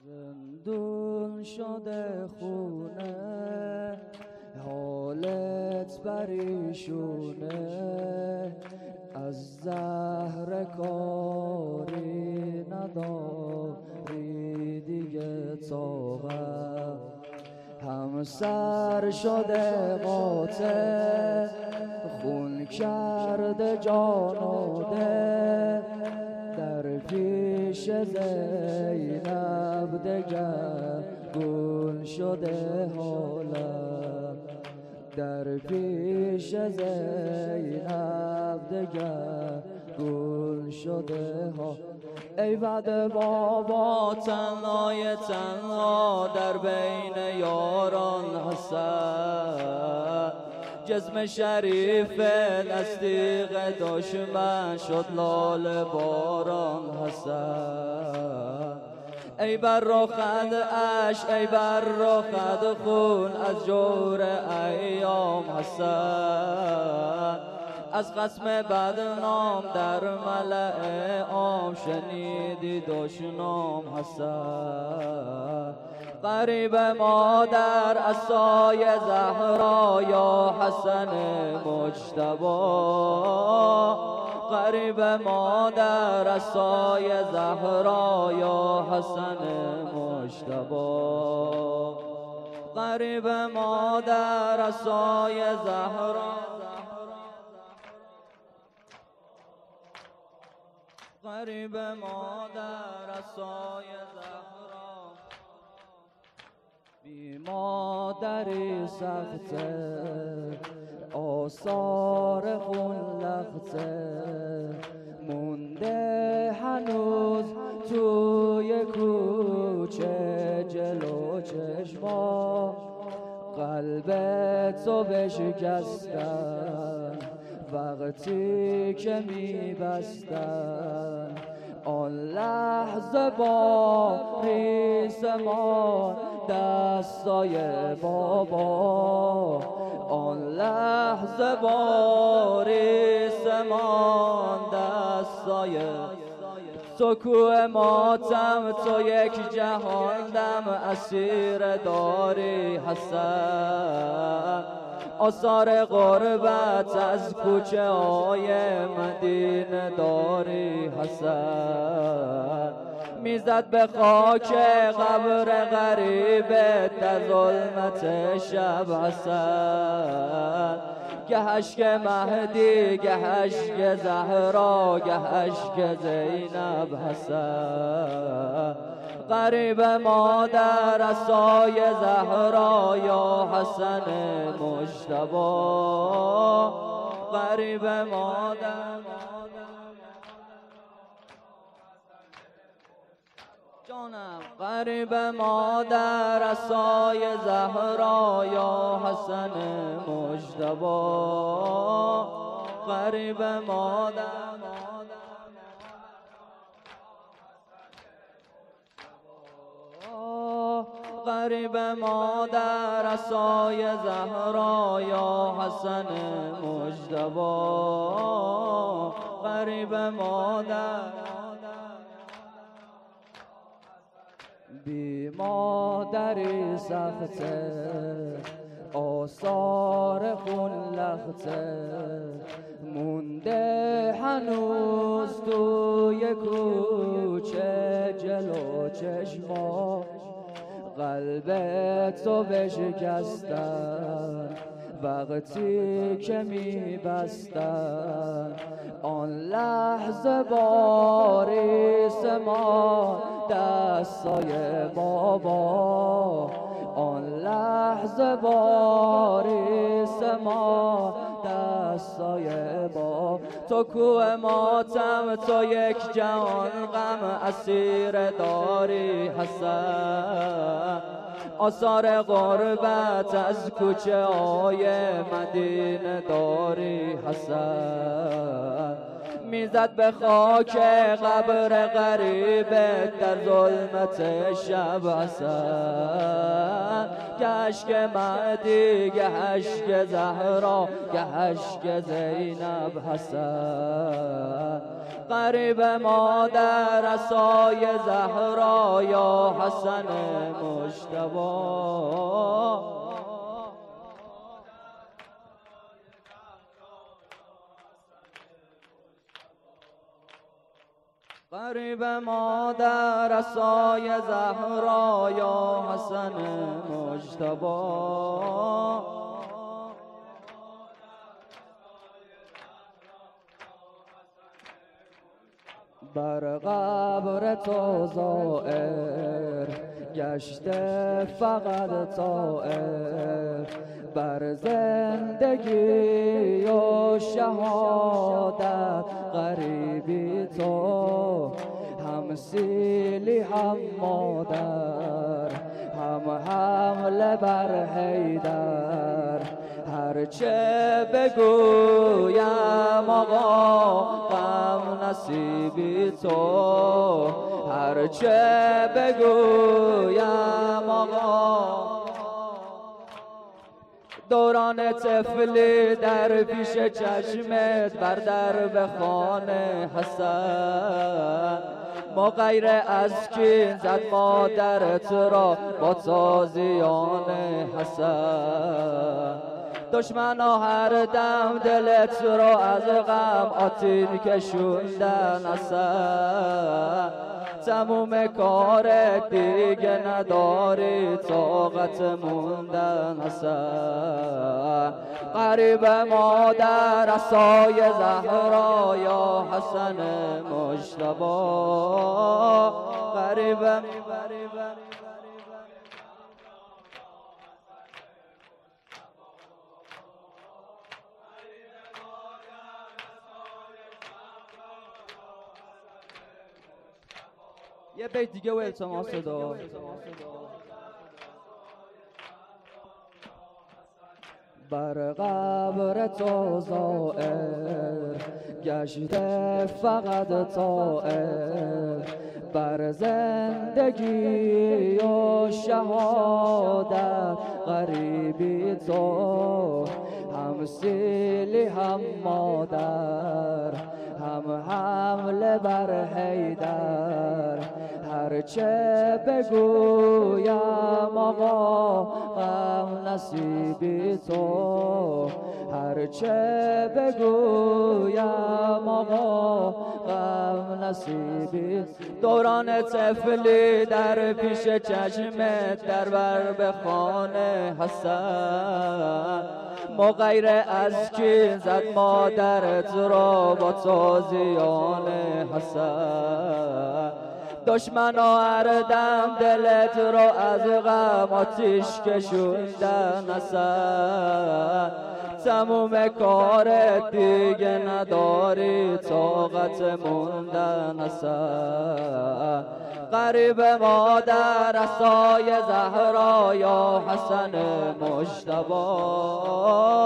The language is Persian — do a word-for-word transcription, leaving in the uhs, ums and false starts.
زندون شده خونه، حالت پریشونه، از زهر کاری نداری دیگه طاقت. همسر شده قاطع، خون کرده جان و دل، در پیش زینب دگرگون شده حالم، در پیش زینب دگرگون شده ها. ای بد بابا تنهای تنها در بین یاران حسن، جسم شریف تصدیق دشمن شد لال باران حسن. ای بر رخت اش ای بر رخت خون از جور ایام حسن، از قسم بدنام در ملأ عام شنیدی دشنام حسن. غریب مادر عصای زهرا یا حسن مجتبی، غریب مادر عصای زهرا یا حسن مجتبی، غریب مادر عصای زهرا، غریب مادر عصای زهرا. بی مادری سخته، آثار خون لخته، مونده هنوز توی کوچه جلو چشما، قلبتو بشکستن وقتی که میبستن، آن لحظه با ریسمان دستای بابا، آن لحظه با ریسمان دستای تو کوه ماتم، تو یک جهان دم اسیر داری حسن. آثار غربت از کوچه های مدینه داری حسن، میزد به خاک قبر غریبت در ظلمت شب حسن. گه اشک مهدی گه اشک زهرا گه اشک زینب حسن. غریب مادر عصای زهرا یا حسن مجتبی، غریب مادر جانم، غریب مادر عصای زهرا یا حسن مجتبی، غریب مادر غریب مادر عصای زهرا یا حسن مجتبی، غریب مادر. بی مادری سخته، آثار خون لخته، مونده هنوز توی کوچه جلو چشما، قلبتو بشکستن وقتی که میبستن، آن لحظه با ریسمان دستای بابا، آن لحظه با ریسمان دستای بابا. تو کوه ماتم تو یک جهان غم اسیر داری حسن، آثار غربت از کوچه های مدینه داری حسن. میزد به خاک قبر غریبت در ظلمت شب حسن. گشک مهدی گشک زهرا گشک زینب حسن. غریب مادر عصای زهرا یا حسن مجتبی. غریب مادر عصای زهرا یا حسن مجتبی. بر قبر تو زائر گشته فقط طائر. بر زندگی و شهادت غریبی تو. هم سیلی هم مادر هم حمله بر حیدر. هرچه بگویم آقا غم نصیبی تو. هرچه بگویم آقا. دوران طفلی در پیش چشمت بر درب خانه حسن. ما غیر از کین زد مادرت را با تازیان حسن. دشمنا هر دم دلت را از غم آتین کشوندن حسن. تموم کارت دیگه نداری طاقت موندن حسن. غریب مادر عصای زهرا یا حسن مجتبی. غریب یه بیت دیگه و التماس دار. بر قبر تو زائر گشته فقط طائر. بر زندگی و شهادت غریبی تو. هم سیلی هم مادر هم حمله بر حیدر. هرچه بگویم آقا غم نصیبی تو. هرچه بگویم آقا غم نصیبی. دوران طفلی در پیش چشمت در بر به خانه حسن. ما غیر از کی زد مادرت را با تازیان حسن. دشمنا هر دم دلت را از غم آتیش کشوندن حسن. تموم کارت دیگه نداری طاقت موندن حسن. غریب مادر عصای زهرا یا حسن مجتبی.